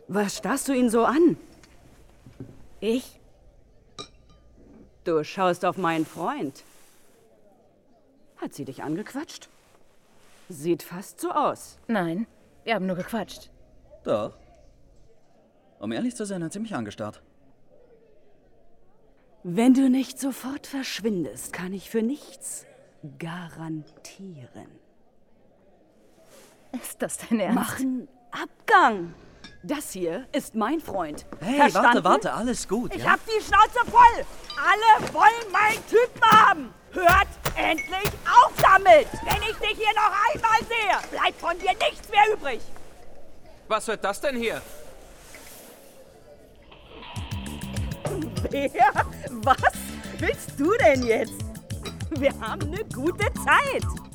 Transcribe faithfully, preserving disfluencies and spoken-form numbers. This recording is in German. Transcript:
Was starrst du ihn so an? Ich? Du schaust auf meinen Freund. Hat sie dich angequatscht? Sieht fast so aus. Nein, wir haben nur gequatscht. Doch. Um ehrlich zu sein, hat sie mich angestarrt. Wenn du nicht sofort verschwindest, kann ich für nichts garantieren. Ist das dein Ernst? Machen Abgang. Das hier ist mein Freund. Hey, Verstanden? warte, warte, alles gut, Ich ja? hab die Schnauze voll! Alle wollen meinen Typen haben! Hört endlich auf damit! Wenn ich dich hier noch einmal sehe, bleibt von dir nichts mehr übrig! Was wird das denn hier? Wer? Was willst du denn jetzt? Wir haben eine gute Zeit!